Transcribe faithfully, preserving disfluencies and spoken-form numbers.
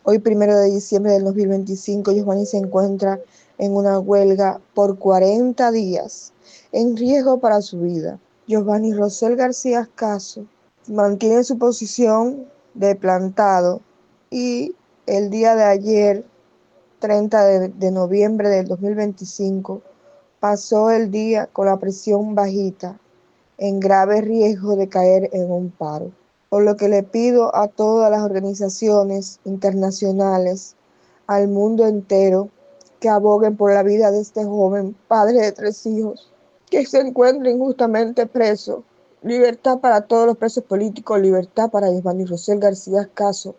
Hoy, primero de diciembre del dos mil veinticinco, Giovanni se encuentra en una huelga por cuarenta días, en riesgo para su vida. Giovanni Rosell García Caso mantiene su posición de plantado y el día de ayer, treinta de, de noviembre del dos mil veinticinco, pasó el día con la presión bajita, en grave riesgo de caer en un paro. Por lo que le pido a todas las organizaciones internacionales, al mundo entero, que aboguen por la vida de este joven padre de tres hijos, que se encuentra injustamente preso. Libertad para todos los presos políticos, libertad para Giovanni Rosell García Caso,